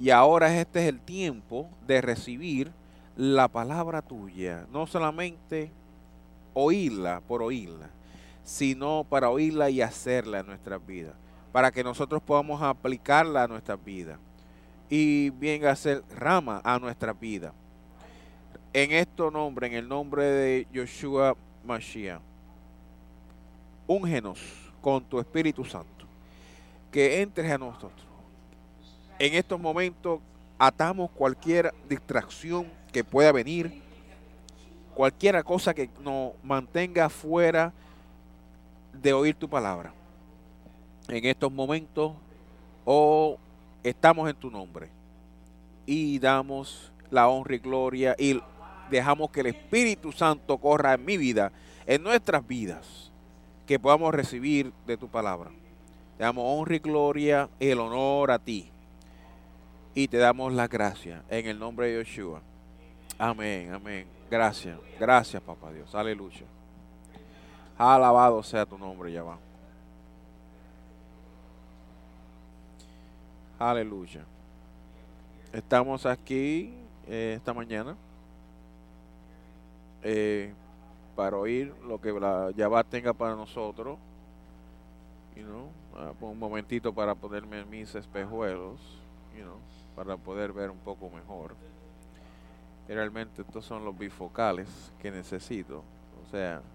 Y ahora este es el tiempo de recibir la palabra tuya, no solamente oírla por oírla, sino para oírla y hacerla en nuestras vidas, para que nosotros podamos aplicarla a nuestras vidas y bien hacer rama a nuestra vida. En este nombre, en el nombre de Yoshua Mashiach, úngenos con tu Espíritu Santo, que entres a nosotros. En estos momentos atamos cualquier distracción que pueda venir, cualquier cosa que nos mantenga fuera de oír tu palabra. En estos momentos, estamos en tu nombre y damos la honra y gloria y dejamos que el Espíritu Santo corra en mi vida, en nuestras vidas, que podamos recibir de tu palabra. Te damos honra y gloria y el honor a ti. Y te damos las gracias en el nombre de Yeshua. Amén, amén. Gracias, gracias, papá Dios. Aleluya. Alabado sea tu nombre, Yahweh. Aleluya. Estamos aquí esta mañana para oír lo que la Yahweh tenga para nosotros. Un momentito para ponerme en mis espejuelos, para poder ver un poco mejor. Y realmente estos son los bifocales que necesito. O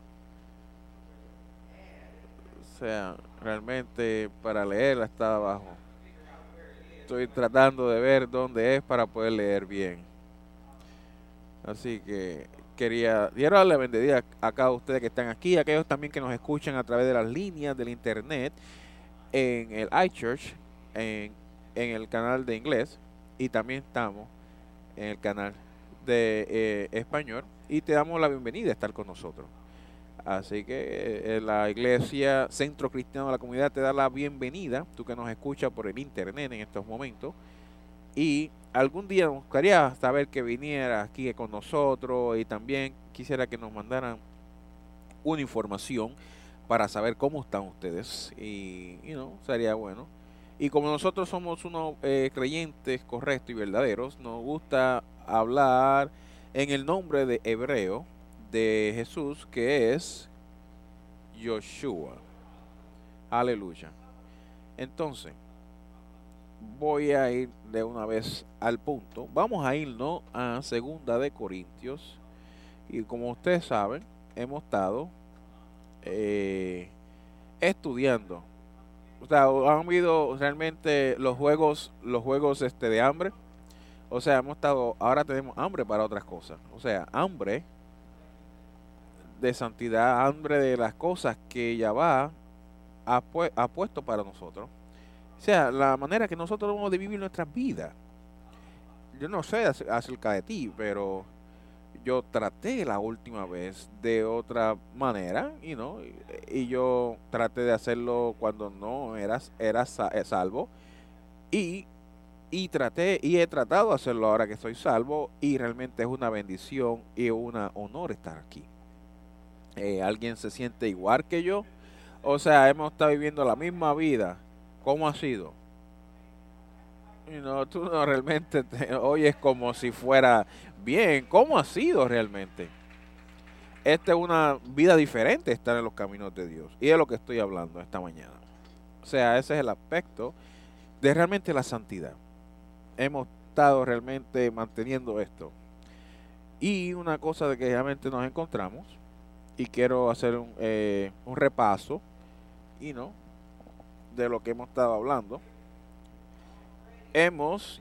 sea, realmente para leer está abajo. Estoy tratando de ver dónde es para poder leer bien. Así que quiero darle la bienvenida a cada ustedes que están aquí, a aquellos también que nos escuchan a través de las líneas del internet, en el iChurch, en el canal de inglés, y también estamos en el canal de español, y te damos la bienvenida a estar con nosotros. Así que la Iglesia Centro Cristiano de la Comunidad te da la bienvenida, tú que nos escuchas por el internet en estos momentos, y algún día nos gustaría saber que viniera aquí con nosotros, y también quisiera que nos mandaran una información para saber cómo están ustedes, y sería bueno. Y como nosotros somos unos creyentes correctos y verdaderos, nos gusta hablar en el nombre de hebreo de Jesús, que es Yoshua. Aleluya. Entonces, voy a ir de una vez al punto. Vamos a irnos a 2 de Corintios. Y como ustedes saben, hemos estado estudiando. O sea, han habido realmente los juegos de hambre. O sea, ahora tenemos hambre para otras cosas. O sea, hambre de santidad, hambre de las cosas que Yahweh ha puesto para nosotros. O sea, la manera que nosotros debemos de vivir nuestras vidas. Yo no sé acerca de ti, pero yo traté la última vez de otra manera, y yo traté de hacerlo cuando no era salvo, y he tratado de hacerlo ahora que soy salvo, y realmente es una bendición y un honor estar aquí. ¿Alguien se siente igual que yo? O sea, hemos estado viviendo la misma vida. ¿Cómo ha sido? Tú no realmente te oyes como si fuera bien. ¿Cómo ha sido realmente? Esta es una vida diferente, estar en los caminos de Dios. Y es lo que estoy hablando esta mañana. O sea, ese es el aspecto de realmente la santidad. Hemos estado realmente manteniendo esto. Y una cosa de que realmente nos encontramos, y quiero hacer un repaso, de lo que hemos estado hablando. Hemos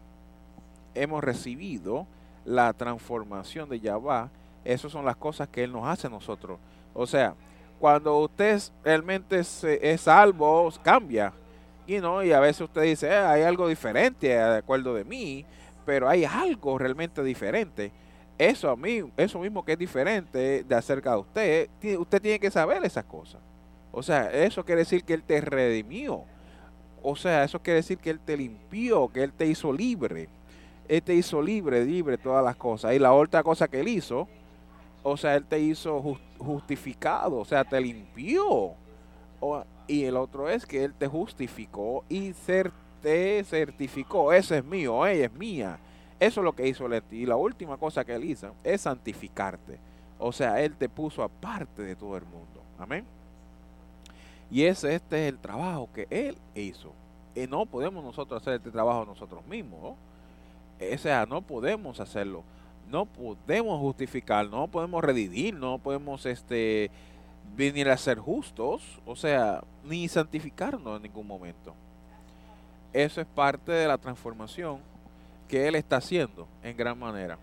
recibido la transformación de Yahweh. Esas son las cosas que Él nos hace a nosotros. O sea, cuando usted realmente es salvo, cambia. Y a veces usted dice, hay algo diferente de acuerdo de mí, pero hay algo realmente diferente. Eso mismo que es diferente de acerca de usted tiene que saber esas cosas. O sea, eso quiere decir que Él te redimió. O sea, eso quiere decir que Él te limpió, que Él te hizo libre. Él te hizo libre de todas las cosas. Y la otra cosa que Él hizo, o sea, Él te hizo justificado, o sea, te limpió. Y el otro es que Él te justificó y te certificó, ese es mío, ella es mía. Eso es lo que hizo él. Y la última cosa que él hizo es santificarte. O sea, él te puso aparte de todo el mundo. Amén. Y este es el trabajo que él hizo. Y no podemos nosotros hacer este trabajo nosotros mismos, ¿no? O sea, no podemos hacerlo. No podemos justificar, no podemos redimir, no podemos venir a ser justos, o sea, ni santificarnos en ningún momento. Eso es parte de la transformación que él está haciendo en gran manera.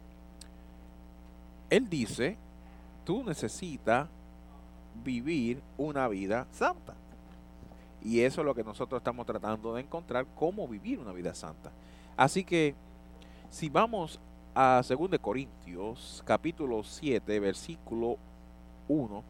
Él dice, tú necesitas vivir una vida santa. Y eso es lo que nosotros estamos tratando de encontrar, cómo vivir una vida santa. Así que, si vamos a 2 de Corintios, capítulo 7, versículo 1,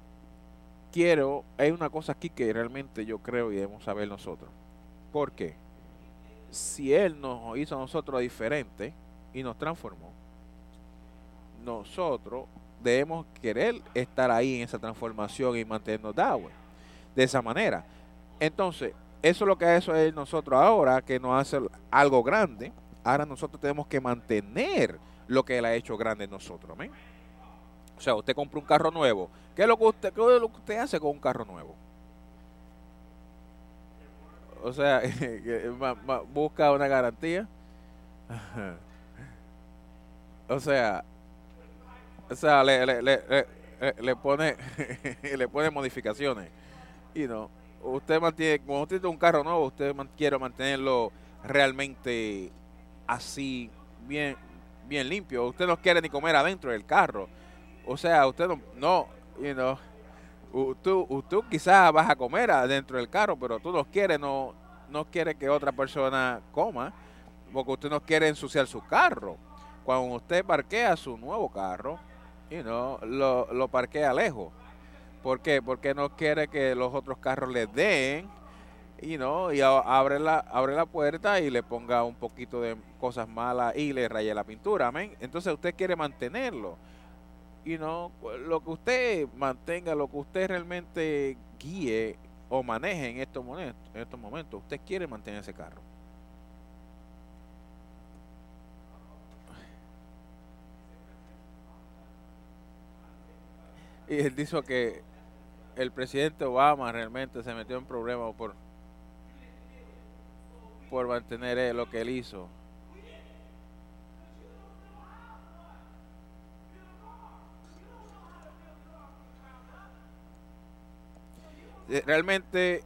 hay una cosa aquí que realmente yo creo y debemos saber nosotros. ¿Por qué? Si Él nos hizo a nosotros diferente y nos transformó, nosotros debemos querer estar ahí en esa transformación y mantenernos de esa manera. Entonces, eso es lo que ha hecho Él nosotros ahora, que nos hace algo grande. Ahora nosotros tenemos que mantener lo que Él ha hecho grande en nosotros. ¿Amén? O sea, usted compra un carro nuevo. ¿Qué es lo que usted hace con un carro nuevo? O sea, busca una garantía. O sea, le pone le pone modificaciones. Y no, usted mantiene, cuando usted tiene un carro nuevo, usted quiere mantenerlo realmente así, bien, bien limpio. Usted no quiere ni comer adentro del carro. O sea, usted tú quizás vas a comer adentro del carro, pero tú no quieres que otra persona coma, porque usted no quiere ensuciar su carro. Cuando usted parquea su nuevo carro, lo parquea lejos. ¿Por qué? Porque no quiere que los otros carros le den, abre la puerta y le ponga un poquito de cosas malas y le raye la pintura, amén. Entonces usted quiere mantenerlo. Lo que usted mantenga, lo que usted realmente guíe o maneje en estos momentos, usted quiere mantener ese carro. Y él dijo que el presidente Obama realmente se metió en problemas por mantener lo que él hizo. Realmente,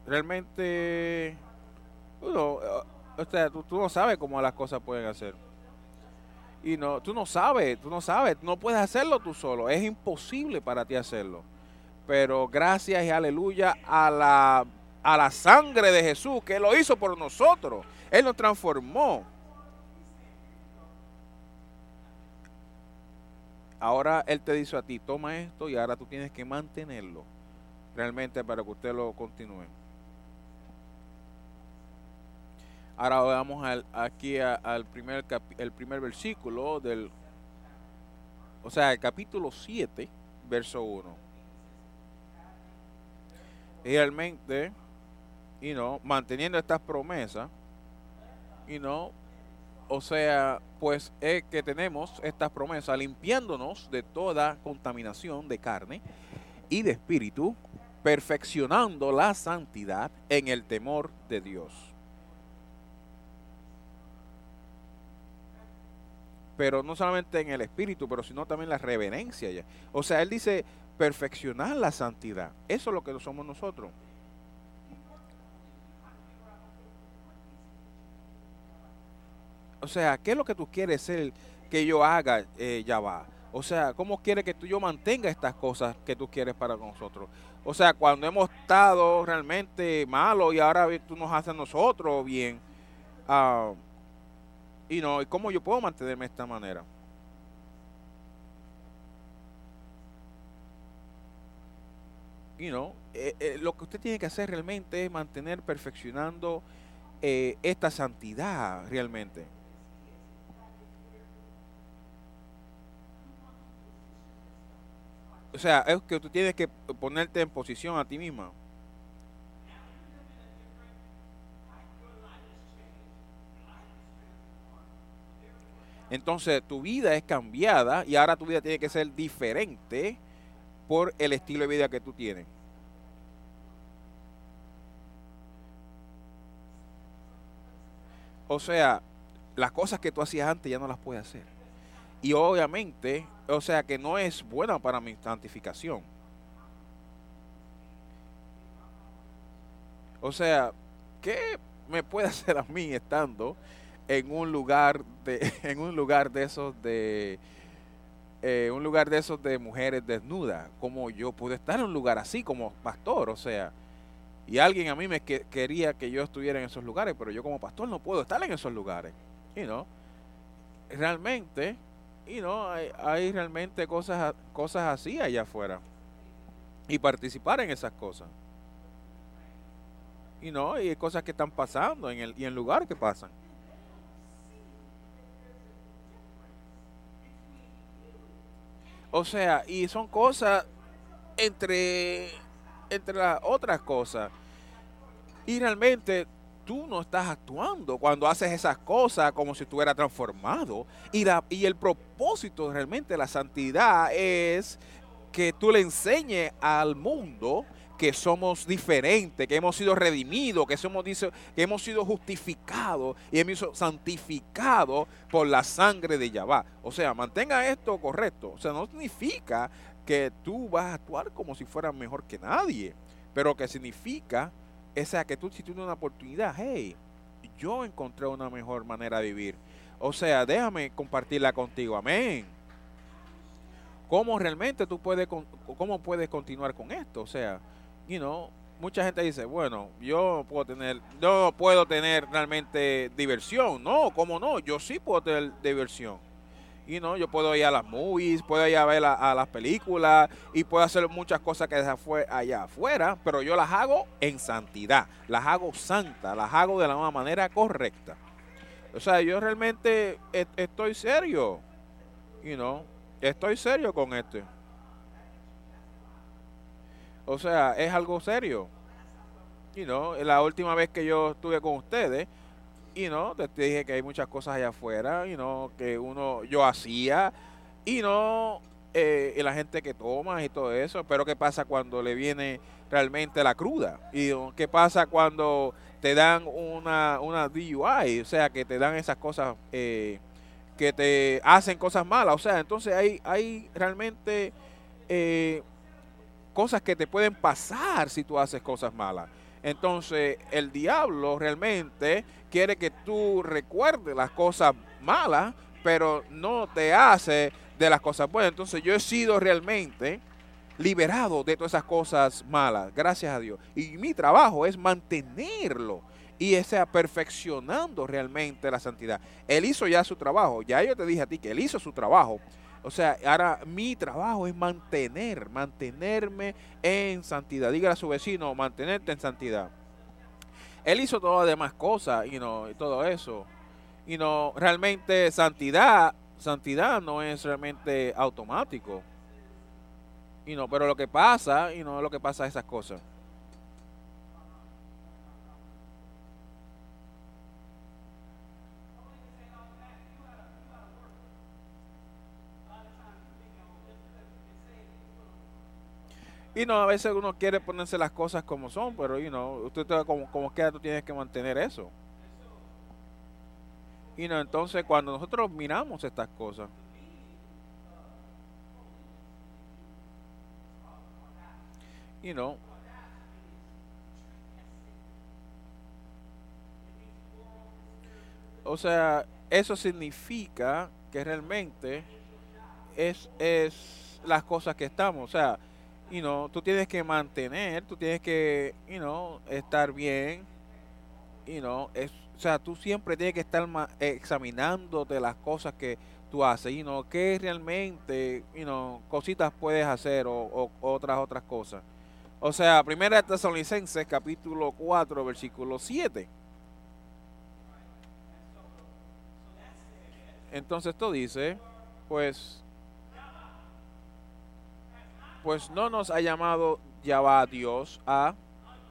o sea, tú no sabes cómo las cosas pueden hacer. Y tú no sabes, no puedes hacerlo tú solo, es imposible para ti hacerlo. Pero gracias y aleluya a la sangre de Jesús, que Él lo hizo por nosotros, Él nos transformó. Ahora Él te dice a ti, toma esto y ahora tú tienes que mantenerlo realmente para que usted lo continúe. Ahora vamos aquí al el primer versículo o sea, el capítulo 7, verso 1. Realmente, manteniendo estas promesas, o sea, pues es que tenemos estas promesas limpiándonos de toda contaminación de carne y de espíritu, perfeccionando la santidad en el temor de Dios. Pero no solamente en el espíritu, pero sino también la reverencia. O sea, él dice perfeccionar la santidad. Eso es lo que somos nosotros. O sea, ¿qué es lo que tú quieres ser que yo haga, Yahweh? O sea, ¿cómo quiere que yo mantenga estas cosas que tú quieres para nosotros? O sea, cuando hemos estado realmente malos y ahora tú nos haces a nosotros bien. ¿Y cómo yo puedo mantenerme de esta manera? Lo que usted tiene que hacer realmente es mantener perfeccionando esta santidad realmente. O sea, es que tú tienes que ponerte en posición a ti misma. Entonces tu vida es cambiada y ahora tu vida tiene que ser diferente por el estilo de vida que tú tienes. O sea, las cosas que tú hacías antes ya no las puedes hacer. Y obviamente, o sea que no es buena para mi santificación. O sea, ¿qué me puede hacer a mí estando en un lugar de, en un lugar de esos de mujeres desnudas? Como yo pude estar en un lugar así como pastor, o sea, y alguien a mí quería que yo estuviera en esos lugares, pero yo como pastor no puedo estar en esos lugares, you know, realmente, hay realmente cosas así allá afuera y participar en esas cosas. Y hay cosas que están pasando y en lugar que pasan. O sea, y son cosas entre, entre las otras cosas. Y realmente tú no estás actuando cuando haces esas cosas como si estuviera transformado. Y el propósito realmente de la santidad es que tú le enseñes al mundo que somos diferentes, que hemos sido redimidos, que hemos sido justificados y hemos sido santificados por la sangre de Yahvá. O sea, mantenga esto correcto. O sea, no significa que tú vas a actuar como si fueras mejor que nadie, pero que significa, o sea, que tú si tienes una oportunidad, hey, yo encontré una mejor manera de vivir. O sea, déjame compartirla contigo. Amén. ¿Cómo realmente cómo puedes continuar con esto? O sea, mucha gente dice, bueno, yo no puedo tener realmente diversión. No, ¿cómo no? Yo sí puedo tener diversión. Yo puedo ir a las movies, puedo ir a ver a las películas y puedo hacer muchas cosas que allá afuera, pero yo las hago en santidad, las hago santas, las hago de la misma manera correcta. O sea, yo realmente estoy serio, you know, estoy serio con esto. O sea, es algo serio. La última vez que yo estuve con ustedes, te dije que hay muchas cosas allá afuera, que yo hacía, y la gente que toma y todo eso, pero ¿qué pasa cuando le viene realmente la cruda? ¿Qué pasa cuando te dan una DUI? O sea, que te dan esas cosas, que te hacen cosas malas. O sea, entonces hay realmente eh, cosas que te pueden pasar si tú haces cosas malas. Entonces, el diablo realmente quiere que tú recuerdes las cosas malas, pero no te hace de las cosas buenas. Entonces, yo he sido realmente liberado de todas esas cosas malas, gracias a Dios. Y mi trabajo es mantenerlo y sea perfeccionando realmente la santidad. Él hizo ya su trabajo. Ya yo te dije a ti que él hizo su trabajo. O sea, ahora mi trabajo es mantenerme en santidad. Dígale a su vecino, mantenerte en santidad. Él hizo todas las demás cosas, y todo eso. Realmente santidad no es realmente automático. Pero lo que pasa, es lo que pasa esas cosas. A veces uno quiere ponerse las cosas como son, pero, como quiera tú tienes que mantener eso. Entonces cuando nosotros miramos estas cosas, you know, o sea, eso significa que realmente es las cosas que estamos. O sea, tú tienes que mantener, tú tienes que, estar bien, o sea, tú siempre tienes que estar examinándote las cosas que tú haces, qué realmente, cositas puedes hacer o otras cosas. O sea, Primera de Tesalonicenses, capítulo 4, versículo 7. Entonces esto dice, pues, pues no nos ha llamado Yahvá Dios a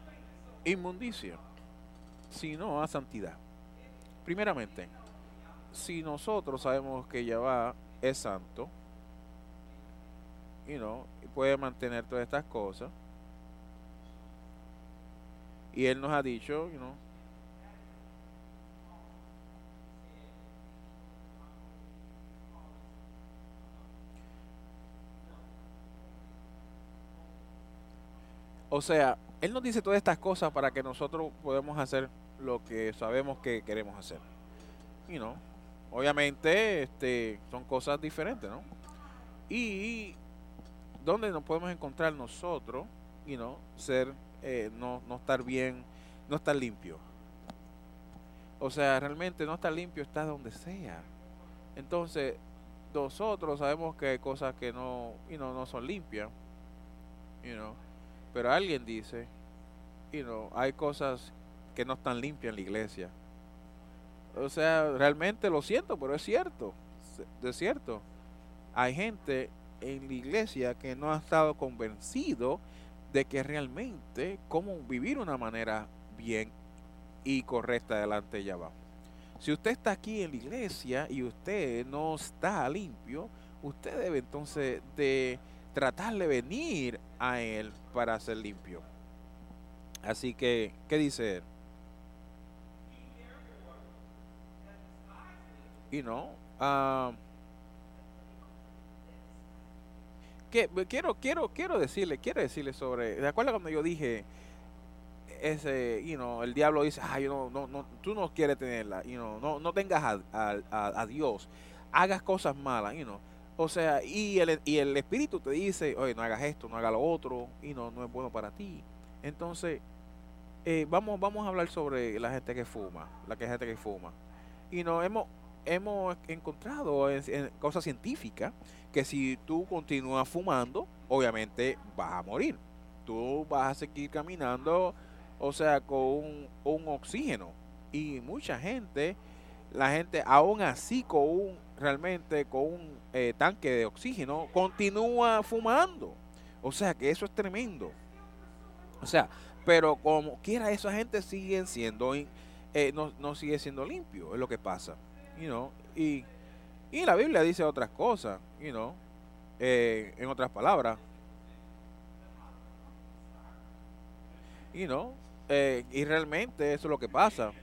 inmundicia, sino a santidad. Primeramente. si nosotros sabemos que Yahweh es santo, y puede mantener todas estas cosas, y Él nos ha dicho, o sea, Él nos dice todas estas cosas para que nosotros podamos hacer lo que sabemos que queremos hacer. You know, obviamente, son cosas diferentes, ¿no? Y dónde nos podemos encontrar nosotros, ser, no estar bien, no estar limpio. O sea, realmente no estar limpio está donde sea. Entonces, nosotros sabemos que hay cosas que no son limpias, you know, pero alguien dice, hay cosas que no están limpias en la iglesia. O sea, realmente lo siento, pero es cierto, es cierto. Hay gente en la iglesia que no ha estado convencido de que realmente cómo vivir una manera bien y correcta delante de Yahweh. Si usted está aquí en la iglesia y usted no está limpio, usted debe entonces de tratar de venir a Él para ser limpio. Así que, ¿qué dice Él? Ah, quiero decirle sobre, ¿de acuerdo cuando yo dije ese, el diablo dice, no, tú no quieres tenerla, no tengas a Dios, hagas cosas malas, o sea, y el espíritu te dice, oye, no hagas esto, no hagas lo otro, y no es bueno para ti. Entonces, vamos a hablar sobre la gente que fuma, gente que fuma. Y no hemos encontrado en cosas científicas que si tú continúas fumando, obviamente vas a morir. Tú vas a seguir caminando, o sea, con un oxígeno. Y mucha gente, la gente aún así realmente con un tanque de oxígeno, continúa fumando. O sea que eso es tremendo. O sea, pero como quiera, esa gente sigue siendo, no sigue siendo limpio, es lo que pasa. Y la Biblia dice otras cosas, en otras palabras, y realmente eso es lo que pasa.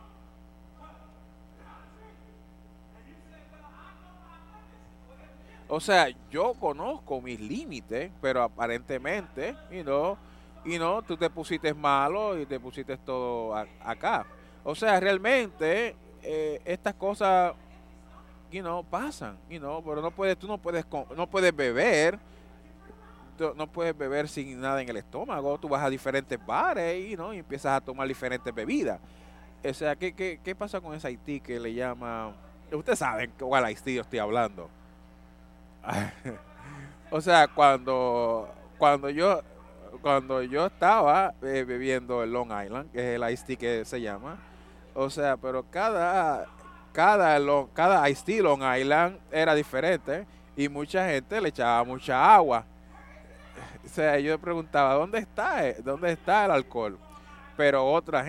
O sea, yo conozco mis límites, pero aparentemente, tú te pusiste malo y te pusiste todo acá. O sea, realmente estas cosas, pasan, pero tú no puedes beber, no puedes beber sin nada en el estómago. Tú vas a diferentes bares, y empiezas a tomar diferentes bebidas. O sea, ¿qué pasa con ese Haití que le llama? Ustedes saben cuál Haití yo estoy hablando. O sea, cuando yo estaba bebiendo el Long Island, que es el Ice Tea que se llama, o sea, pero cada Ice Tea Long Island era diferente y mucha gente le echaba mucha agua. O sea, yo preguntaba, ¿dónde está el alcohol? Pero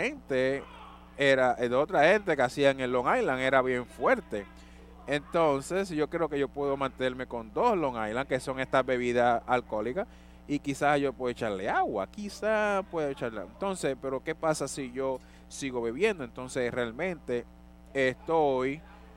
otra gente que hacía en el Long Island era bien fuerte. Entonces, yo creo que yo puedo mantenerme con 2 Long Island, que son estas bebidas alcohólicas, y quizás yo puedo echarle agua, quizás puedo echarle. Entonces, pero ¿qué pasa si yo sigo bebiendo? Entonces, realmente estoy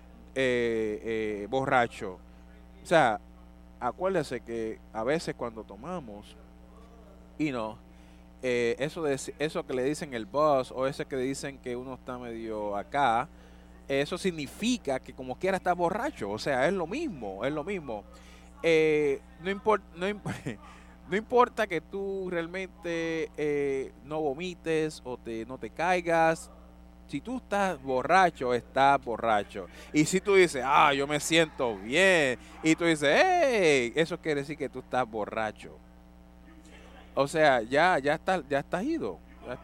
borracho. O sea, acuérdese que a veces cuando tomamos, y no, eso que le dicen el buzz, o ese que le dicen que uno está medio acá, eso significa que como quiera está borracho. O sea, es lo mismo, es lo mismo. No importa, no importa que tú realmente no vomites o no te caigas. Si tú estás borracho. Y si tú dices, yo me siento bien, y tú dices, hey, eso quiere decir que tú estás borracho. O sea, ya estás ido,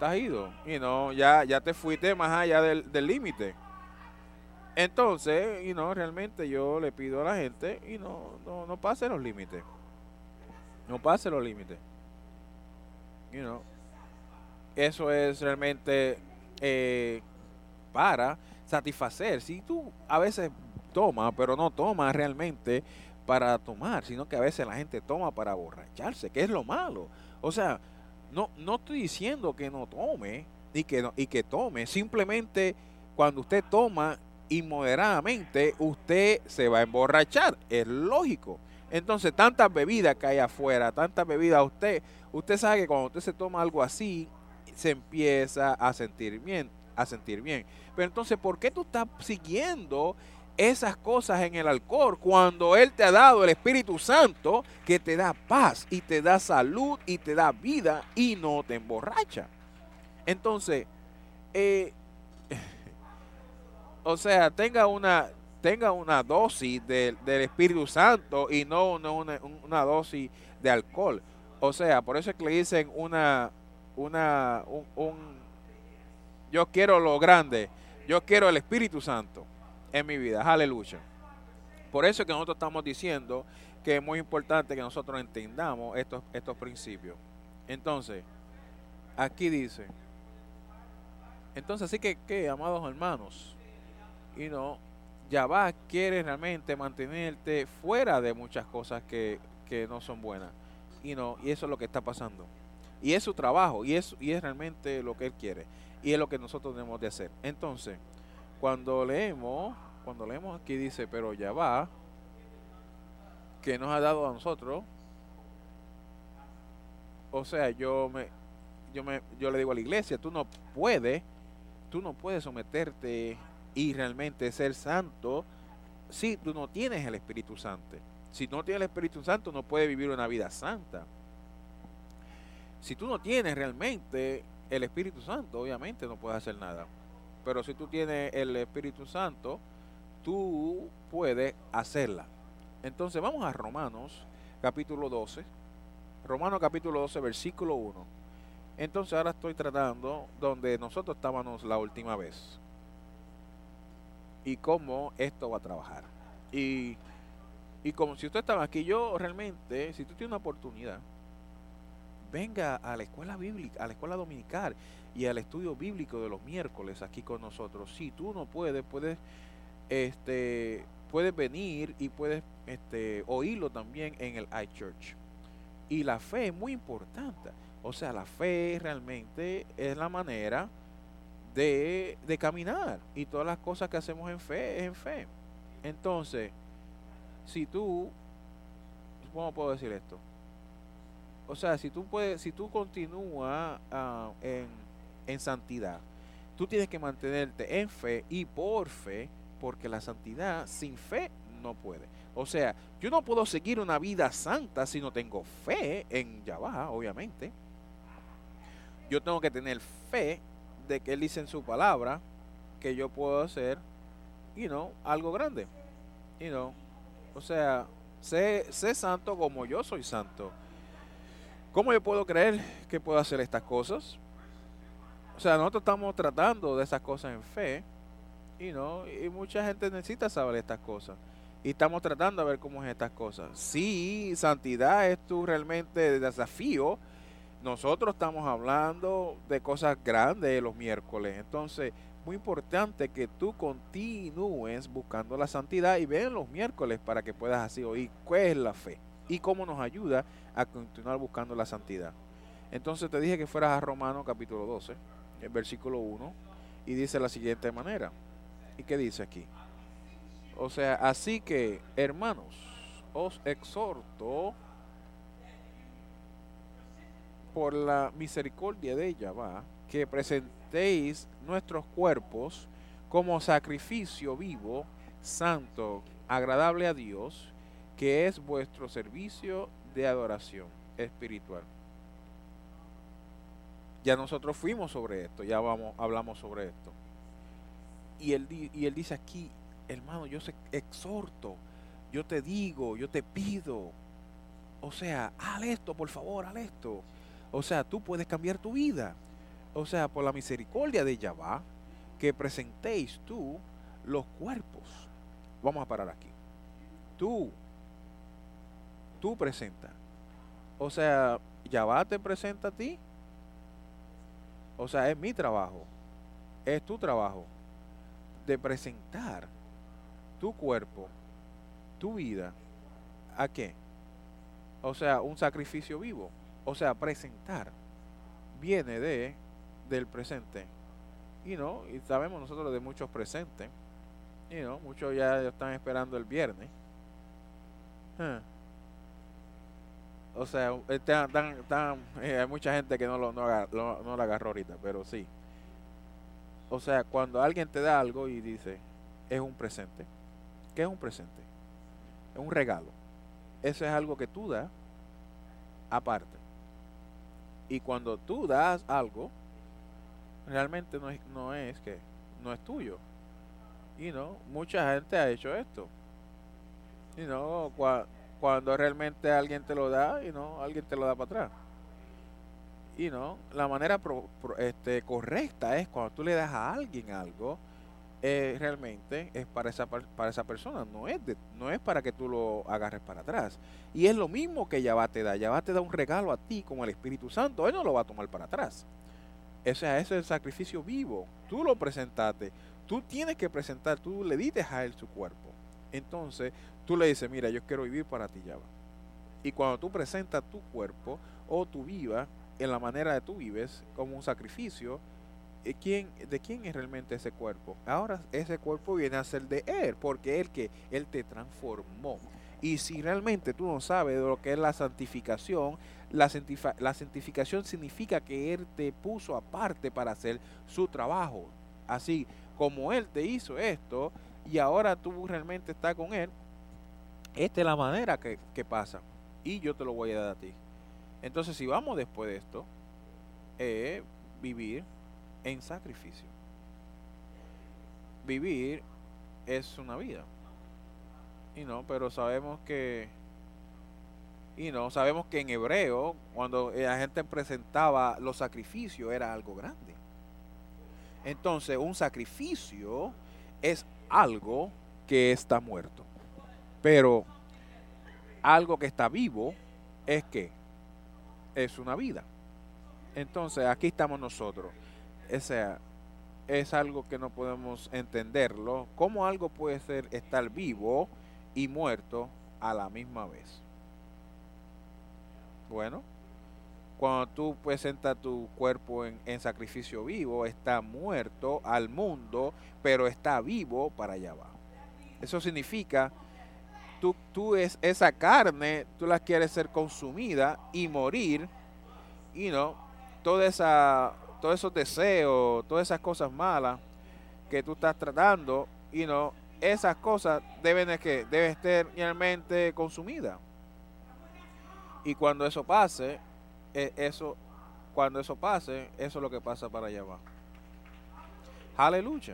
ya te fuiste más allá del límite. Entonces, realmente yo le pido a la gente y no pase los límites. No pase los límites. You know. Eso es realmente para satisfacer. Si tú a veces tomas, pero no tomas realmente para tomar, sino que a veces la gente toma para borracharse, que es lo malo. O sea, no estoy diciendo que no tome y que tome, simplemente cuando usted toma inmoderadamente, usted se va a emborrachar, es lógico. Entonces, tantas bebidas que hay afuera, tantas bebidas, usted sabe que cuando usted se toma algo así, se empieza a sentir bien, a sentir bien. Pero entonces, ¿por qué tú estás siguiendo esas cosas en el alcohol cuando Él te ha dado el Espíritu Santo que te da paz y te da salud y te da vida y no te emborracha? Entonces, eh, o sea, tenga una dosis del Espíritu Santo y no una dosis de alcohol. O sea, por eso es que le dicen yo quiero lo grande, yo quiero el Espíritu Santo en mi vida, aleluya. Por eso es que nosotros estamos diciendo que es muy importante que nosotros entendamos estos principios. Entonces, aquí dice, entonces así que amados hermanos, Yahweh quiere realmente mantenerte fuera de muchas cosas que no son buenas. Y eso es lo que está pasando. Y es su trabajo, y es realmente lo que Él quiere. Y es lo que nosotros debemos de hacer. Entonces, cuando leemos aquí dice, pero Yahweh, que nos ha dado a nosotros, o sea, yo le digo a la iglesia, tú no puedes someterte y realmente ser santo si tú no tienes el Espíritu Santo. Si no tienes el Espíritu Santo, no puedes vivir una vida santa. Si tú no tienes realmente el Espíritu Santo, obviamente no puedes hacer nada. Pero si tú tienes el Espíritu Santo, tú puedes hacerla. Entonces vamos a Romanos capítulo 12. Romanos capítulo 12, versículo 1. Entonces ahora estoy tratando donde nosotros estábamos la última vez. Y cómo esto va a trabajar. Y como si usted estaba aquí, yo realmente, si tú tienes una oportunidad, venga a la escuela bíblica, a la escuela dominical y al estudio bíblico de los miércoles aquí con nosotros. Si tú no puedes venir y puedes oírlo también en el iChurch. Y la fe es muy importante. O sea, la fe realmente es la manera de caminar. Y todas las cosas que hacemos en fe es en fe. Entonces, si tú, ¿cómo puedo decir esto? O sea, si tú continúas en santidad, tú tienes que mantenerte en fe y por fe, porque la santidad sin fe no puede. O sea, yo no puedo seguir una vida santa si no tengo fe en Yahweh, obviamente. Yo tengo que tener fe de que Él dice en su palabra que yo puedo hacer, algo grande. O sea, sé santo como yo soy santo. ¿Cómo yo puedo creer que puedo hacer estas cosas? O sea, nosotros estamos tratando de esas cosas en fe, y mucha gente necesita saber estas cosas. Y estamos tratando de ver cómo es estas cosas. Sí, santidad es tu realmente desafío. Nosotros estamos hablando de cosas grandes los miércoles. Entonces, muy importante que tú continúes buscando la santidad y ven los miércoles para que puedas así oír qué es la fe y cómo nos ayuda a continuar buscando la santidad. Entonces te dije que fueras a Romanos capítulo 12, el versículo 1, y dice de la siguiente manera. ¿Y qué dice aquí? O sea, así que, hermanos, os exhorto por la misericordia de Yahweh, que presentéis nuestros cuerpos como sacrificio vivo, santo, agradable a Dios, que es vuestro servicio de adoración espiritual. Ya nosotros fuimos sobre esto, hablamos sobre esto. Y él dice aquí, hermano, yo te exhorto, yo te digo, yo te pido, o sea, haz esto, por favor, haz esto. O sea, tú puedes cambiar tu vida. O sea, por la misericordia de Yahweh, que presentéis tú los cuerpos. Vamos a parar aquí. Tú presenta. O sea, Yahweh te presenta a ti. O sea, es mi trabajo. Es tu trabajo. de presentar tu cuerpo, tu vida, ¿a qué? O sea, un sacrificio vivo. O sea, presentar viene del presente. Y sabemos nosotros de muchos presentes. Muchos ya están esperando el viernes. Ah. O sea, hay mucha gente que no lo agarró ahorita, pero sí. O sea, cuando alguien te da algo y dice, es un presente. ¿Qué es un presente? Es un regalo. Eso es algo que tú das aparte. Y cuando tú das algo, realmente no es tuyo. Mucha gente ha hecho esto. Cuando realmente alguien te lo da, alguien te lo da para atrás. La manera correcta es cuando tú le das a alguien algo, realmente es para esa persona, no es para que tú lo agarres para atrás. Y es lo mismo que Yahweh te da. Yahweh te da un regalo a ti como el Espíritu Santo. Él no lo va a tomar para atrás. O sea, ese es el sacrificio vivo. Tú lo presentaste. Tú tienes que presentar, tú le diste a él su cuerpo. Entonces, tú le dices, mira, yo quiero vivir para ti, Yahweh. Y cuando tú presentas tu cuerpo o tu vida en la manera de tú vives como un sacrificio, ¿de quién es realmente ese cuerpo? Ahora ese cuerpo viene a ser de Él, porque Él te transformó. Y si realmente tú no sabes de lo que es la santificación, la santificación significa que Él te puso aparte para hacer su trabajo. Así como Él te hizo esto y ahora tú realmente estás con Él, esta es la manera que pasa. Y yo te lo voy a dar a ti. Entonces, si vamos después de esto, vivir en sacrificio. Vivir es una vida. Pero sabemos que en hebreo, cuando la gente presentaba los sacrificios, era algo grande. Entonces, un sacrificio es algo que está muerto. Pero algo que está vivo es una vida. Entonces, aquí estamos nosotros. O sea, es algo que no podemos entenderlo. ¿Cómo algo puede estar vivo y muerto a la misma vez? Bueno, cuando tú presentas tu cuerpo en sacrificio vivo, está muerto al mundo, pero está vivo para allá abajo. Eso significa, esa carne, tú la quieres ser consumida y morir, todos esos deseos, todas esas cosas malas que tú estás tratando, esas cosas deben estar realmente consumidas. Y cuando eso pase, eso es lo que pasa para allá abajo. Aleluya.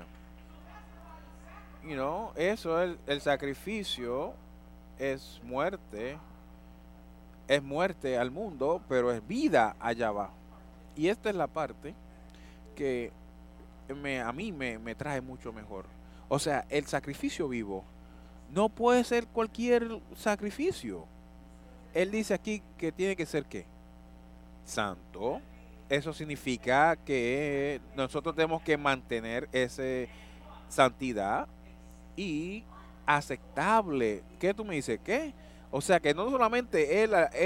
Eso es el sacrificio, es muerte al mundo, pero es vida allá abajo. Y esta es la parte que a mí me trae mucho mejor. O sea, el sacrificio vivo no puede ser cualquier sacrificio. Él dice aquí que tiene que ser ¿qué? Santo. Eso significa que nosotros tenemos que mantener esa santidad y aceptable. ¿Qué tú me dices? ¿Qué? O sea, que no solamente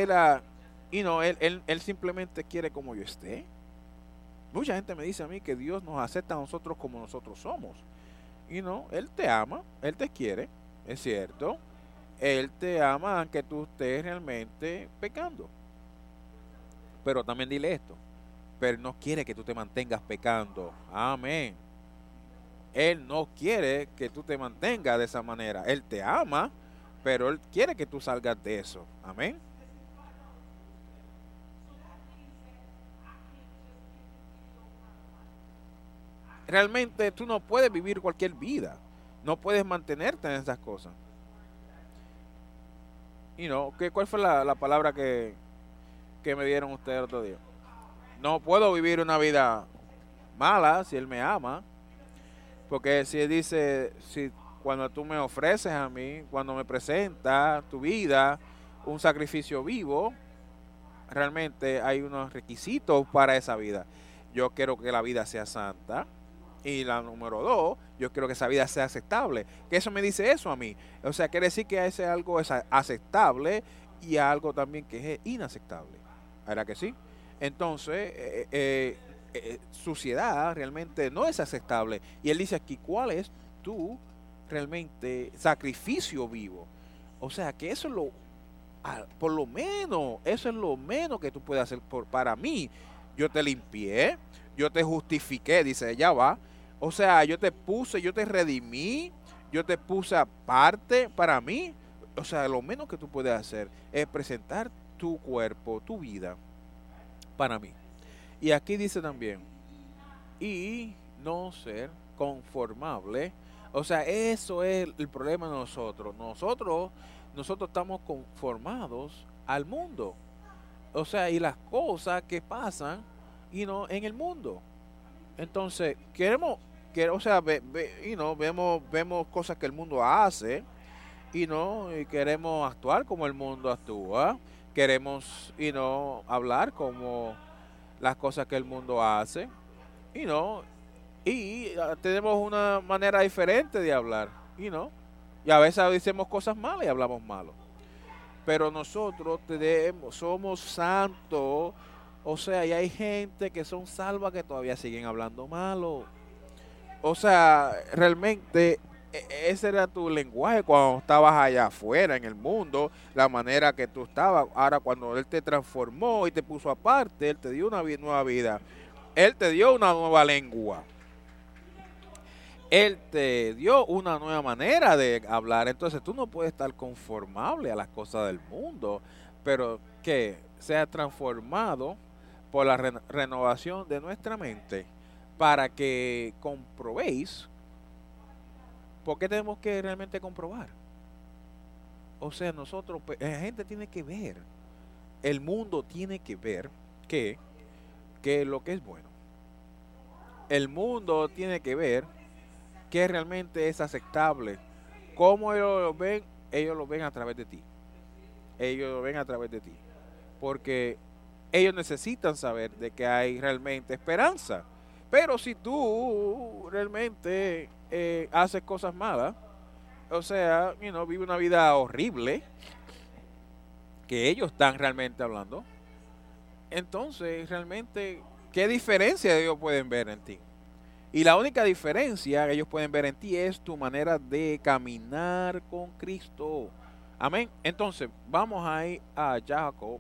él simplemente quiere como yo esté. Mucha gente me dice a mí que Dios nos acepta a nosotros como nosotros somos. Él te ama, Él te quiere, es cierto. Él te ama aunque tú estés realmente pecando. Pero también dile esto, pero Él no quiere que tú te mantengas pecando. Amén. Él no quiere que tú te mantengas de esa manera. Él te ama, pero Él quiere que tú salgas de eso. Amén. Realmente tú no puedes vivir cualquier vida. No puedes mantenerte en esas cosas. ¿Cuál fue la palabra que me dieron ustedes el otro día? No puedo vivir una vida mala si Él me ama. Porque si Él dice, cuando tú me ofreces a mí, cuando me presentas tu vida, un sacrificio vivo, realmente hay unos requisitos para esa vida. Yo quiero que la vida sea santa. Y la número dos, yo quiero que esa vida sea aceptable. Que eso me dice eso a mí. O sea, quiere decir que ese algo es aceptable y algo también que es inaceptable. ¿Verdad que sí? Entonces, suciedad realmente no es aceptable. Y él dice aquí, ¿cuál es tu realmente sacrificio vivo? O sea, que eso es por lo menos, eso es lo menos que tú puedes hacer para mí. Yo te limpié, yo te justifiqué, dice, ya va. O sea, yo te puse, yo te redimí, yo te puse aparte para mí. O sea, lo menos que tú puedes hacer es presentar tu cuerpo, tu vida para mí. Y aquí dice también, y no ser conformable. O sea, eso es el problema de nosotros. Nosotros estamos conformados al mundo. O sea, y las cosas que pasan en el mundo. Entonces, o sea, vemos cosas que el mundo hace y queremos actuar como el mundo actúa. Queremos hablar como las cosas que el mundo hace. y no tenemos una manera diferente de hablar. Y a veces decimos cosas malas y hablamos malo. Pero nosotros somos santos. O sea, y hay gente que son salvas que todavía siguen hablando malo. O sea, realmente ese era tu lenguaje cuando estabas allá afuera en el mundo, la manera que tú estabas. Ahora cuando Él te transformó y te puso aparte, Él te dio una nueva vida. Él te dio una nueva lengua. Él te dio una nueva manera de hablar. Entonces tú no puedes estar conformable a las cosas del mundo, pero que sea transformado por la renovación de nuestra mente para que comprobéis. ¿Por qué tenemos que realmente comprobar? O sea, nosotros, la gente tiene que ver, el mundo tiene que ver que lo que es bueno. El mundo tiene que ver que realmente es aceptable. ¿Cómo ellos lo ven? Ellos lo ven a través de ti. Ellos lo ven a través de ti. Porque ellos necesitan saber de que hay realmente esperanza. Pero si tú realmente haces cosas malas, o sea, vive una vida horrible, que ellos están realmente hablando, entonces realmente, ¿qué diferencia ellos pueden ver en ti? Y la única diferencia que ellos pueden ver en ti es tu manera de caminar con Cristo. Amén. Entonces, vamos a ir a Jacob.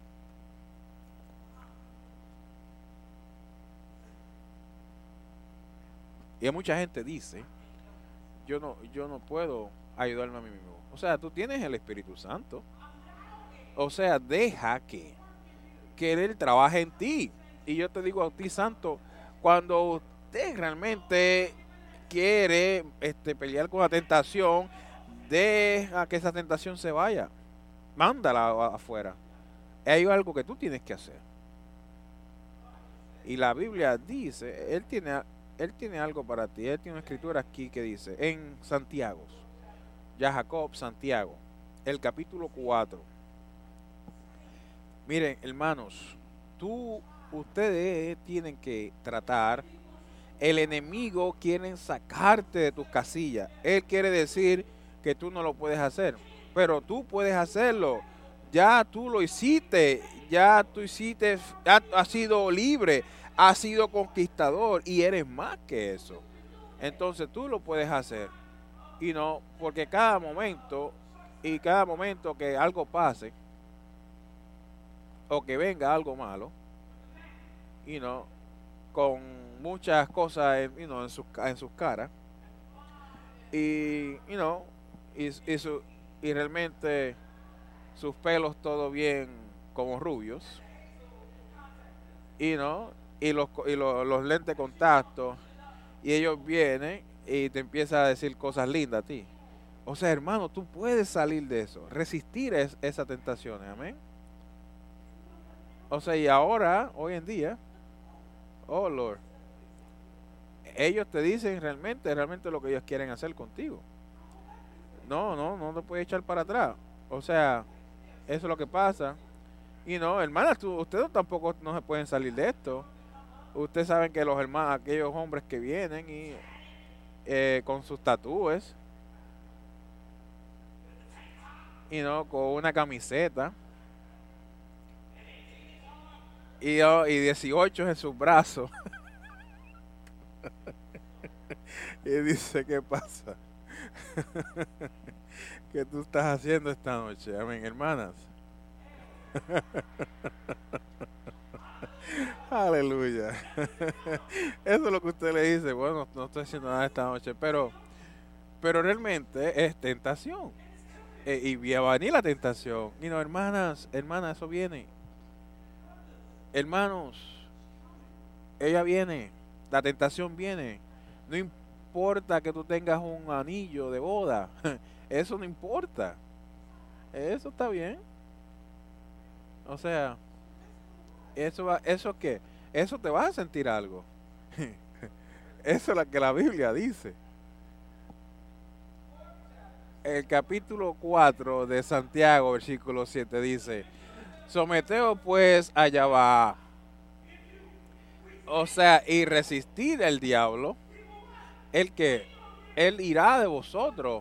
Y mucha gente dice, yo no puedo ayudarme a mí mismo. O sea, tú tienes el Espíritu Santo. O sea, deja que Él trabaje en ti. Y yo te digo a ti, Santo, cuando usted realmente quiere pelear con la tentación, deja que esa tentación se vaya. Mándala afuera. Hay algo que tú tienes que hacer. Y la Biblia dice, Él tiene algo para ti. Él tiene una escritura aquí que dice, en Santiago, Jacob, Santiago, el capítulo 4. Miren, hermanos, ustedes tienen que tratar. El enemigo quiere sacarte de tus casillas. Él quiere decir que tú no lo puedes hacer, pero tú puedes hacerlo. Ya tú lo hiciste, ya has sido libre, has sido conquistador y eres más que eso. Entonces tú lo puedes hacer. Porque cada momento que algo pase o que venga algo malo, con muchas cosas en sus caras y y realmente sus pelos todo bien como rubios los lentes de contacto y ellos vienen y te empiezan a decir cosas lindas a ti. O sea, hermano, tú puedes salir de eso, resistir esas tentaciones, amén. O sea, y ahora, hoy en día, oh Lord, ellos te dicen realmente lo que ellos quieren hacer contigo. No te puedes echar para atrás. O sea, eso es lo que pasa. Hermanas, ustedes tampoco no se pueden salir de esto. Ustedes saben que los hermanos, aquellos hombres que vienen y con sus tatúes y no con una camiseta y 18 en sus brazos y dice, ¿qué pasa? ¿Qué tú estás haciendo esta noche? Amén, hermanas. Aleluya. Eso es lo que usted le dice. Bueno, no estoy haciendo nada esta noche, pero realmente es tentación. Y va a venir la tentación. Y no, hermanas, hermanas, eso viene. Hermanos, ella viene. La tentación viene. No importa que tú tengas un anillo de boda. Eso no importa. Eso está bien. O sea, ¿eso qué? Eso te va a sentir algo. Eso es lo que la Biblia dice. El capítulo 4 de Santiago, versículo 7 dice, someteos pues a Yahweh, o sea, y resistir al diablo, el que él irá de vosotros.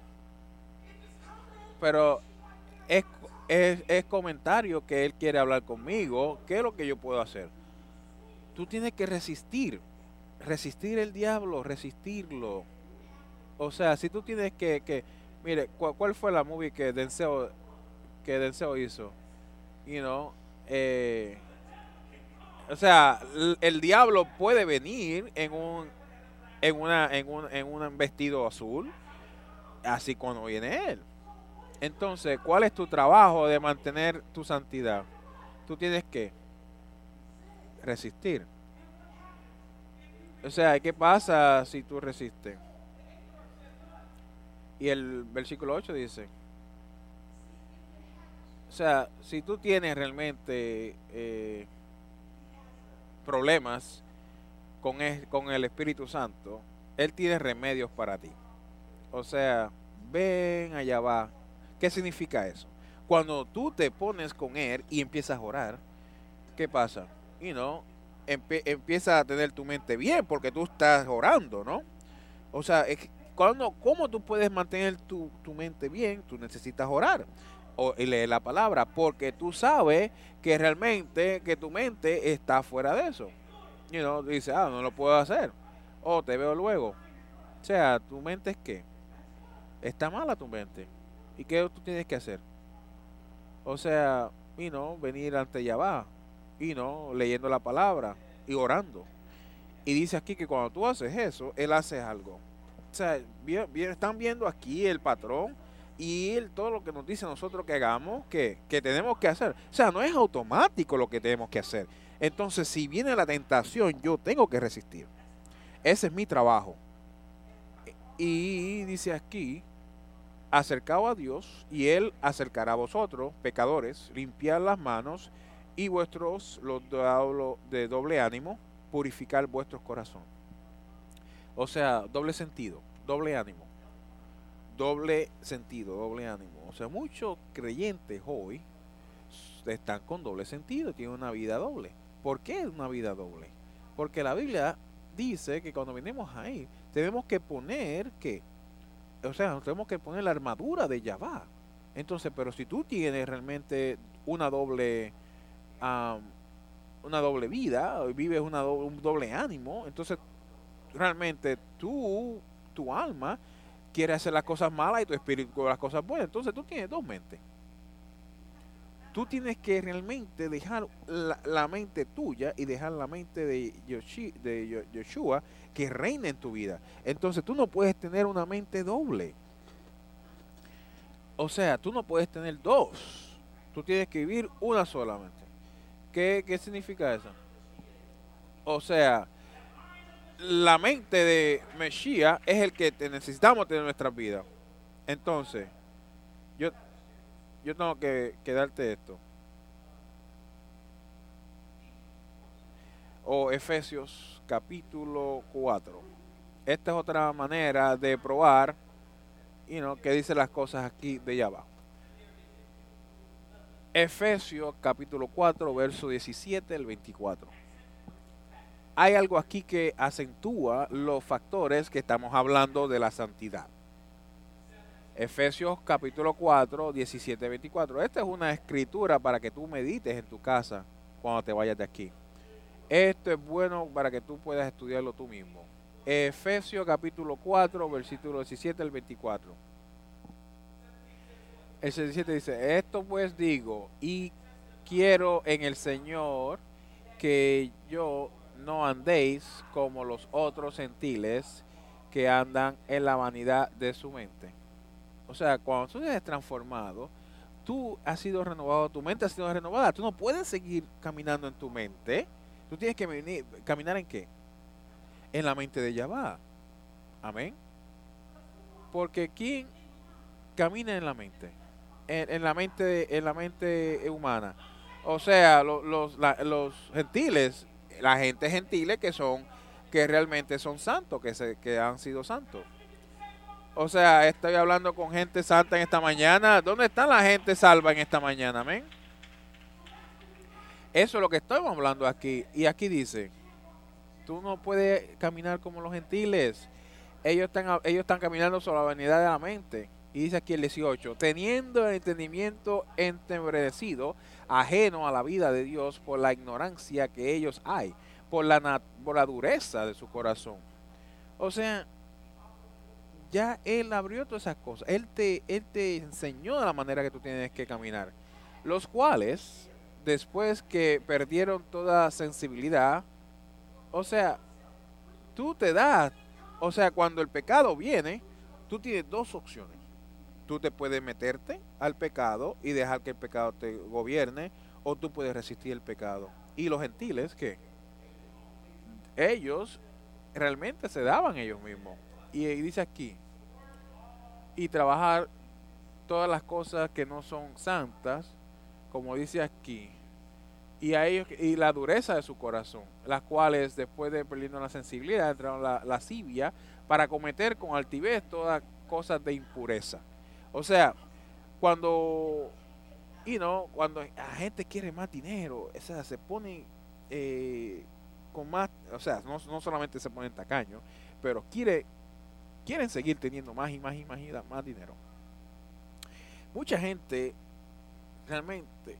Pero es comentario que él quiere hablar conmigo. ¿Qué es lo que yo puedo hacer? Tú tienes que resistir el diablo, resistirlo. O sea, si tú tienes mire, ¿cuál fue la movie que Denzel hizo? You know, eh, o sea, el diablo puede venir en un vestido azul, así cuando viene él. Entonces, ¿cuál es tu trabajo de mantener tu santidad? Tú tienes que resistir. O sea, ¿qué pasa si tú resistes? Y el versículo 8 dice, o sea, si tú tienes realmente problemas con el Espíritu Santo, Él tiene remedios para ti. O sea, ven allá va. ¿Qué significa eso? Cuando tú te pones con Él y empiezas a orar, ¿qué pasa? Empieza a tener tu mente bien porque tú estás orando, ¿no? O sea, ¿cómo tú puedes mantener tu mente bien? Tú necesitas orar y leer la palabra porque tú sabes que realmente que tu mente está fuera de eso. Dice, no lo puedo hacer. O te veo luego. O sea, tu mente es que está mala tu mente. ¿Y qué tú tienes que hacer? O sea, venir ante Yahweh, leyendo la palabra y orando. Y dice aquí que cuando tú haces eso, Él hace algo. O sea, están viendo aquí el patrón y todo lo que nos dice a nosotros que hagamos, que tenemos que hacer. O sea, no es automático lo que tenemos que hacer. Entonces, si viene la tentación, yo tengo que resistir. Ese es mi trabajo. Y dice aquí, acercaos a Dios y Él acercará a vosotros, pecadores, limpiar las manos y los de doble ánimo, purificar vuestros corazones. O sea, doble sentido, doble ánimo, doble sentido, doble ánimo. O sea, muchos creyentes hoy están con doble sentido, tienen una vida doble. ¿Por qué una vida doble? Porque la Biblia dice que cuando venimos ahí, tenemos que poner tenemos que poner la armadura de Yahweh. Entonces, pero si tú tienes realmente una doble vida, vives un doble ánimo, entonces realmente tu alma quiere hacer las cosas malas y tu espíritu las cosas buenas. Entonces tú tienes dos mentes. Tú tienes que realmente dejar la mente tuya y dejar la mente de Yeshua que reine en tu vida. Entonces tú no puedes tener una mente doble. O sea, tú no puedes tener dos. Tú tienes que vivir una solamente. ¿Qué significa eso? O sea, la mente de Mesías es el que necesitamos tener en nuestras vidas. Entonces, yo tengo que darte esto. O Efesios capítulo 4. Esta es otra manera de probar, que dice las cosas aquí de allá abajo. Efesios capítulo 4, verso 17 al 24. hay algo aquí que acentúa los factores que estamos hablando de la santidad. Efesios capítulo 4, 17, 24. Esta es una escritura para que tú medites en tu casa cuando te vayas de aquí. Esto es bueno para que tú puedas estudiarlo tú mismo. Efesios capítulo 4, versículo 17 al 24. El 17 dice, esto pues digo y quiero en el Señor que yo no andéis como los otros gentiles que andan en la vanidad de su mente. O sea, cuando tú eres transformado, tú has sido renovado, tu mente ha sido renovada. Tú no puedes seguir caminando en tu mente. Tú tienes que caminar ¿en qué? En la mente de Yahweh. Amén. Porque ¿quién camina en la mente? En la mente humana. O sea, los gentiles, la gente gentile que realmente son santos, que han sido santos. O sea, estoy hablando con gente santa en esta mañana. ¿Dónde está la gente salva en esta mañana? Amén. Eso es lo que estamos hablando aquí. Y aquí dice, tú no puedes caminar como los gentiles. Ellos están caminando sobre la vanidad de la mente. Y dice aquí el 18, teniendo el entendimiento entenebrecido, ajeno a la vida de Dios por la ignorancia que ellos hay, por la dureza de su corazón. O sea, ya Él abrió todas esas cosas. Él te enseñó de la manera que tú tienes que caminar. Los cuales, después que perdieron toda sensibilidad, o sea, tú te das, o sea, cuando el pecado viene, tú tienes dos opciones. Tú te puedes meterte al pecado y dejar que el pecado te gobierne, o tú puedes resistir el pecado. Y los gentiles, ¿qué? Ellos realmente se daban ellos mismos. Y dice aquí, y trabajar todas las cosas que no son santas, como dice aquí, y a ellos, y la dureza de su corazón, las cuales después de perdiendo la sensibilidad entraron la lascivia para cometer con altivez todas cosas de impureza. O sea, cuando cuando la gente quiere más dinero, o sea, se pone con más, o sea, no solamente se ponen tacaños, pero quieren seguir teniendo más y más y más y más dinero. Mucha gente realmente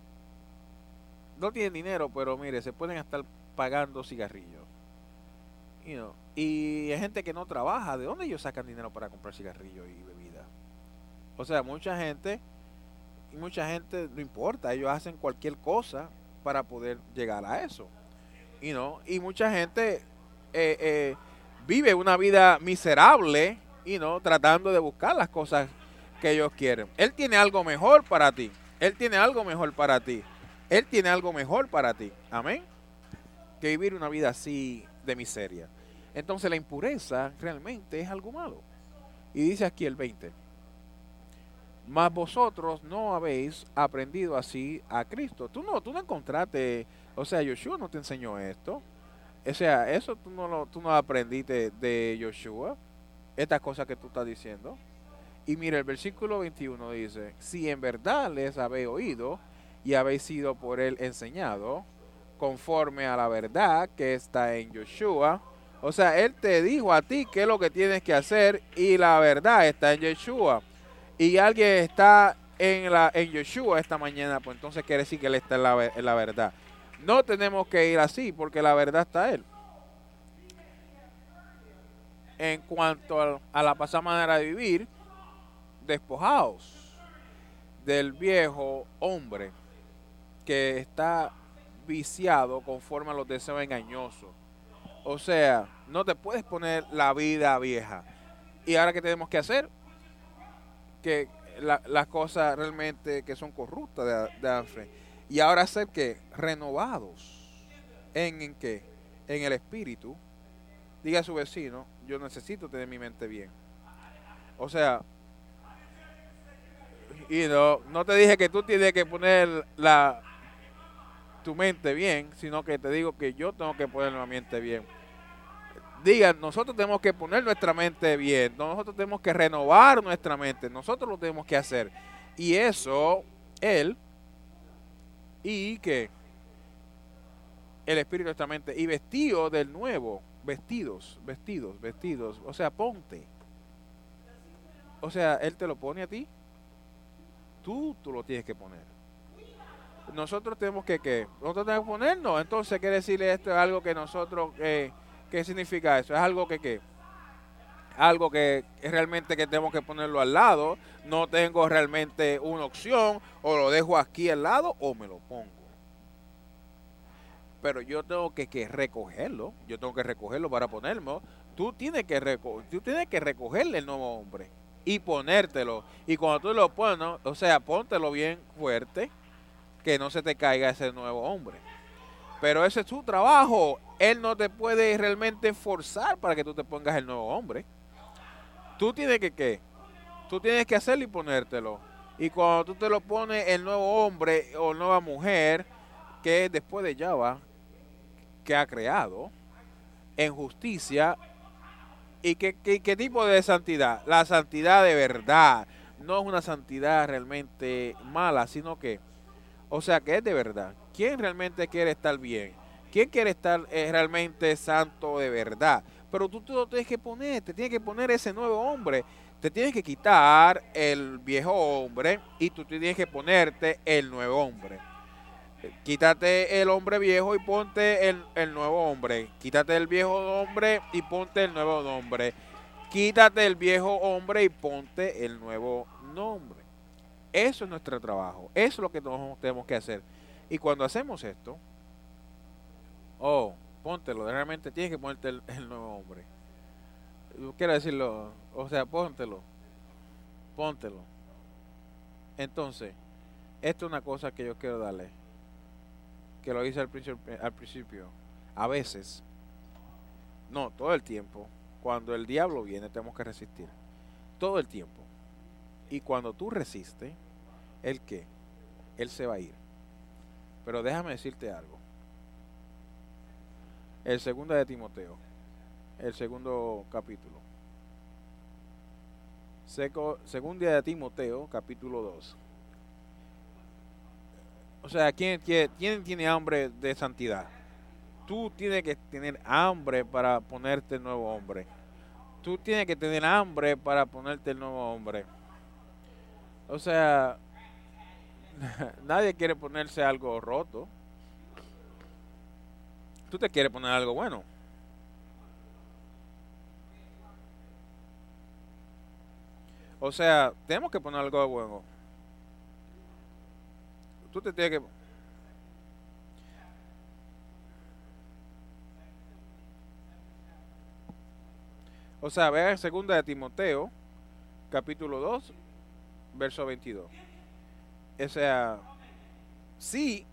no tiene dinero, pero mire, se pueden estar pagando cigarrillos. Y hay gente que no trabaja. ¿De dónde ellos sacan dinero para comprar cigarrillos y bebidas? O sea, mucha gente no importa, ellos hacen cualquier cosa para poder llegar a eso. Y mucha gente vive una vida miserable, tratando de buscar las cosas que ellos quieren. Él tiene algo mejor para ti. Él tiene algo mejor para ti. Él tiene algo mejor para ti. Amén. Que vivir una vida así de miseria. Entonces la impureza realmente es algo malo. Y dice aquí el 20. Mas vosotros no habéis aprendido así a Cristo. Tú no encontraste, o sea, Yoshua no te enseñó esto. O sea, eso tú no aprendiste de Yoshua, estas cosas que tú estás diciendo. Y mira, el versículo 21 dice, si en verdad les habéis oído y habéis sido por él enseñado, conforme a la verdad que está en Yoshua. O sea, él te dijo a ti qué es lo que tienes que hacer y la verdad está en Yoshua. Y alguien está en Yoshua esta mañana, pues entonces quiere decir que él está en la verdad. No tenemos que ir así porque la verdad está él. En cuanto a la pasada manera de vivir, despojaos del viejo hombre que está viciado conforme a los deseos engañosos. O sea, no te puedes poner la vida vieja. ¿Y ahora qué tenemos que hacer? Que las cosas realmente que son corruptas de antes. Y ahora ser que renovados. ¿En qué? En el espíritu. Diga a su vecino, yo necesito tener mi mente bien. O sea, no te dije que tú tienes que poner tu mente bien, sino que te digo que yo tengo que poner mi mente bien. Digan, nosotros tenemos que poner nuestra mente bien, nosotros tenemos que renovar nuestra mente, nosotros lo tenemos que hacer. Y eso, él, y que el Espíritu exactamente, y vestido del nuevo, vestidos, o sea, ponte. O sea, Él te lo pone a ti, tú lo tienes que poner. Nosotros tenemos que nosotros tenemos que ponernos. Entonces, quiere decirle esto es algo que nosotros, ¿qué significa eso? Es algo que algo que es realmente que tenemos que ponerlo al lado. No tengo realmente una opción, o lo dejo aquí al lado o me lo pongo. Pero yo tengo que recogerlo, yo tengo que recogerlo para ponerlo. Tú tienes que recogerle el nuevo hombre y ponértelo. Y cuando tú lo pones, ¿no? O sea, póntelo bien fuerte, que no se te caiga ese nuevo hombre. Pero ese es tu trabajo. Él no te puede realmente forzar para que tú te pongas el nuevo hombre. Tú tienes que, ¿qué? Tú tienes que hacerlo y ponértelo. Y cuando tú te lo pones el nuevo hombre o nueva mujer, que es después de Java, que ha creado, en justicia, y qué tipo de santidad. La santidad de verdad. No es una santidad realmente mala, sino que, o sea, que es de verdad. ¿Quién realmente quiere estar bien? ¿Quién quiere estar realmente santo de verdad? Pero tú te lo tienes que poner, te tienes que poner ese nuevo hombre. Te tienes que quitar el viejo hombre y tú tienes que ponerte el nuevo hombre. Quítate el hombre viejo y ponte el nuevo hombre. Quítate el viejo hombre y ponte el nuevo nombre. Quítate el viejo hombre y ponte el nuevo nombre. Eso es nuestro trabajo. Eso es lo que nosotros tenemos que hacer. Y cuando hacemos esto, póntelo. Realmente tienes que ponerte el nuevo hombre. Quiero decirlo, o sea, póntelo. Entonces, esto es una cosa que yo quiero darle, que lo hice al principio. A veces, no, todo el tiempo, cuando el diablo viene, tenemos que resistir. Todo el tiempo. Y cuando tú resistes, ¿el qué? Él se va a ir. Pero déjame decirte algo. El segundo de Timoteo, el segundo capítulo. Segunda de Timoteo, capítulo 2. O sea, ¿quién tiene hambre de santidad? Tú tienes que tener hambre para ponerte el nuevo hombre. Tú tienes que tener hambre para ponerte el nuevo hombre. O sea, nadie quiere ponerse algo roto. Tú te quieres poner algo bueno. O sea, tenemos que poner algo bueno. Tú te tienes que... O sea, vea en segunda de Timoteo, capítulo 2, verso 22. O sea, sí,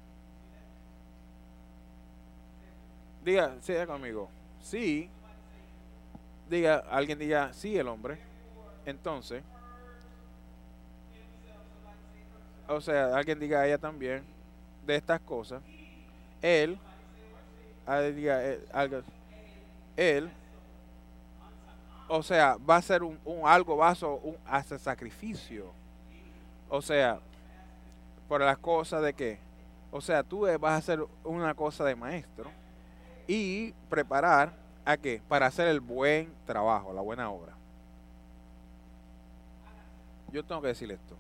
diga conmigo, sí, alguien diga, sí, el hombre. Entonces, o sea, alguien diga a ella también de estas cosas. Él, diga, él, o sea, va a ser algo, va a ser hacer sacrificio. O sea, por las cosas de qué. O sea, tú vas a hacer una cosa de maestro y preparar a qué, para hacer el buen trabajo, la buena obra. Yo tengo que decir esto.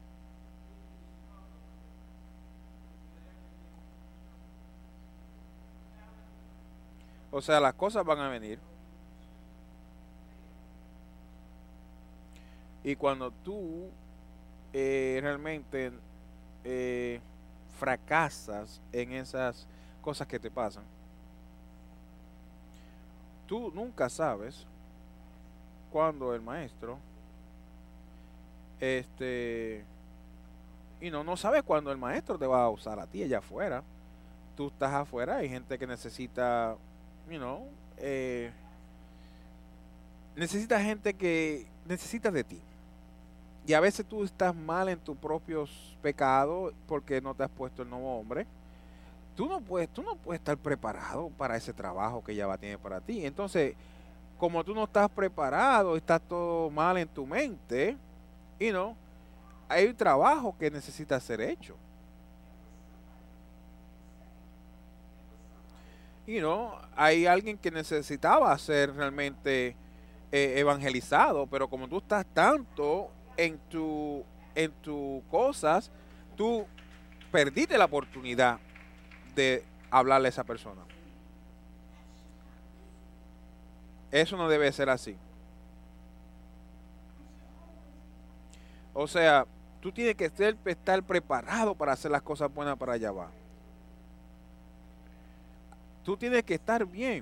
O sea, las cosas van a venir. Y cuando tú realmente fracasas en esas cosas que te pasan, tú nunca sabes cuando el maestro, y no sabes cuándo el maestro te va a usar a ti allá afuera. Tú estás afuera, hay gente que necesita, you know, necesita gente que necesita de ti. Y a veces tú estás mal en tus propios pecados porque no te has puesto el nuevo hombre. Tú no puedes estar preparado para ese trabajo que ella va a tener para ti. Entonces, como tú no estás preparado, estás todo mal en tu mente, hay un trabajo que necesita ser hecho. Hay alguien que necesitaba ser realmente evangelizado, pero como tú estás tanto en tu cosas, tú perdiste la oportunidad de hablarle a esa persona. Eso no debe ser así. O sea, tú tienes que estar preparado para hacer las cosas buenas para allá va. Tú tienes que estar bien.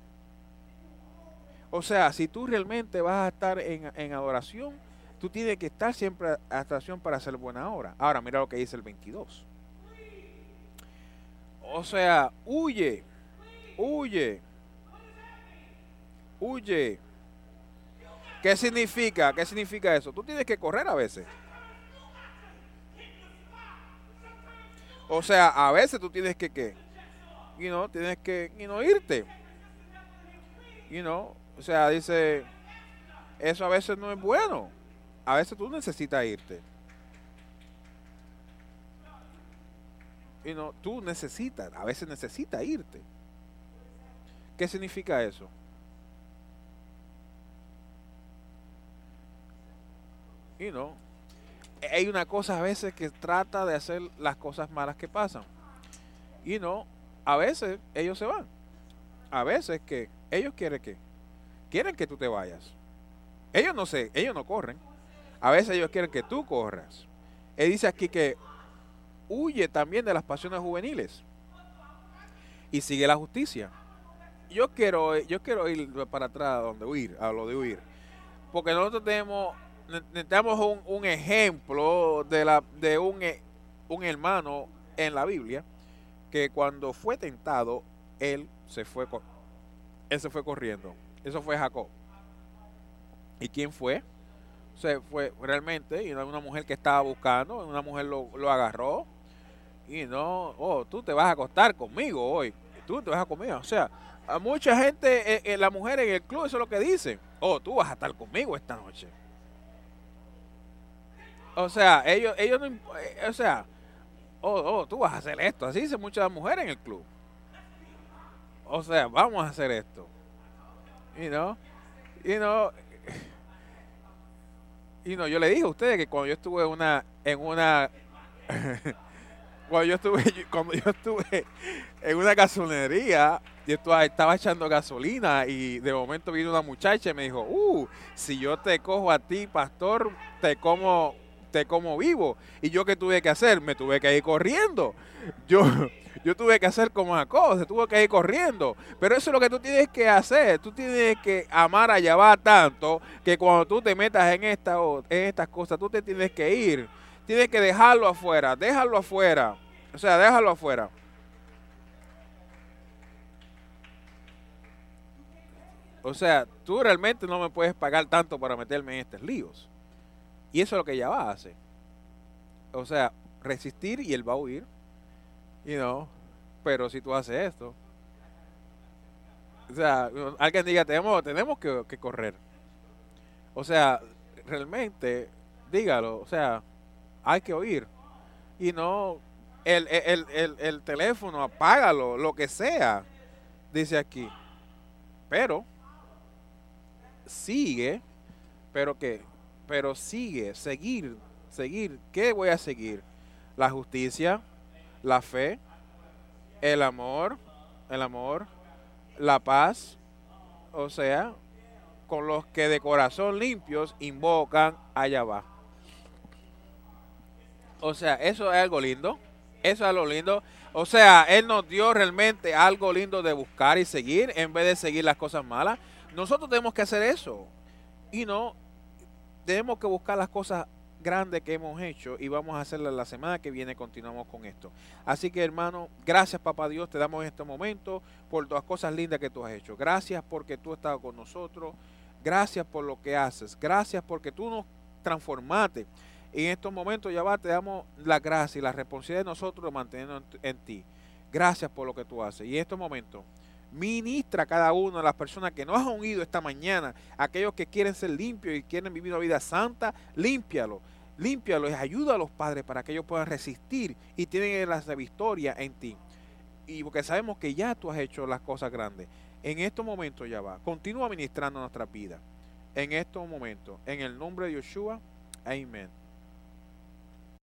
O sea, si tú realmente vas a estar en adoración, tú tienes que estar siempre a adoración para hacer buena obra. Ahora, mira lo que dice el 22. O sea, huye, huye, huye. ¿Qué significa? ¿Qué significa eso? Tú tienes que correr a veces. O sea, a veces tú tienes que, ¿qué? Tienes que, irte. O sea, dice, eso a veces no es bueno. A veces tú necesitas irte. Tú necesitas, a veces necesitas irte. ¿Qué significa eso? Hay una cosa a veces que trata de hacer las cosas malas que pasan. A veces ellos se van. A veces que ellos quieren que tú te vayas. Ellos no corren. A veces ellos quieren que tú corras. Él dice aquí que huye también de las pasiones juveniles y sigue la justicia. Yo quiero ir para atrás a lo de huir, porque nosotros necesitamos un ejemplo de un hermano en la Biblia que cuando fue tentado él se fue corriendo. Eso fue Jacob. ¿Y quién fue? Se fue realmente, una mujer que estaba buscando, una mujer lo agarró tú te vas a acostar conmigo hoy, tú te vas a comer. O sea, a mucha gente, la mujer en el club, eso es lo que dicen. Tú vas a estar conmigo esta noche. O sea, ellos no, o sea, tú vas a hacer esto. Así dicen muchas mujeres en el club. O sea, vamos a hacer esto. Yo le dije a ustedes que cuando yo estuve en una cuando yo estuve en una gasolinería, yo estaba echando gasolina y de momento vino una muchacha y me dijo, si yo te cojo a ti, pastor, te como vivo. ¿Y yo qué tuve que hacer? Me tuve que ir corriendo. Yo tuve que hacer como Jacob, se tuvo que ir corriendo. Pero eso es lo que tú tienes que hacer. Tú tienes que amar a Yahweh tanto que cuando tú te metas en estas cosas, tú te tienes que ir. Tienes que dejarlo afuera. O sea, déjalo afuera. O sea, tú realmente no me puedes pagar tanto para meterme en estos líos. Y eso es lo que Yahweh hace. O sea, resistir y él va a huir. Pero si tú haces esto, o sea, alguien diga, tenemos que correr. O sea, realmente, dígalo, o sea, hay que oír. El teléfono, apágalo, lo que sea, dice aquí. Pero sigue, seguir. ¿Qué voy a seguir? La justicia, la fe, el amor, la paz, o sea, con los que de corazón limpios invocan a Yahweh. O sea, eso es algo lindo. Eso es algo lindo. O sea, Él nos dio realmente algo lindo de buscar y seguir en vez de seguir las cosas malas. Nosotros tenemos que hacer eso. Tenemos que buscar las cosas grandes que hemos hecho y vamos a hacerlas la semana que viene. Continuamos con esto. Así que, hermano, gracias, papá Dios, te damos en este momento por las cosas lindas que tú has hecho. Gracias porque tú has estado con nosotros. Gracias por lo que haces. Gracias porque tú nos transformaste. Y en estos momentos, Yahweh, te damos la gracia y la responsabilidad de nosotros de mantenernos en ti. Gracias por lo que tú haces. Y en estos momentos, ministra a cada una de las personas que nos han unido esta mañana, aquellos que quieren ser limpios y quieren vivir una vida santa, límpialo y ayuda a los padres para que ellos puedan resistir y tienen la victoria en ti. y porque sabemos que ya tú has hecho las cosas grandes. En estos momentos ya va. Continúa ministrando nuestra vida. En estos momentos, en el nombre de Yeshua, amén.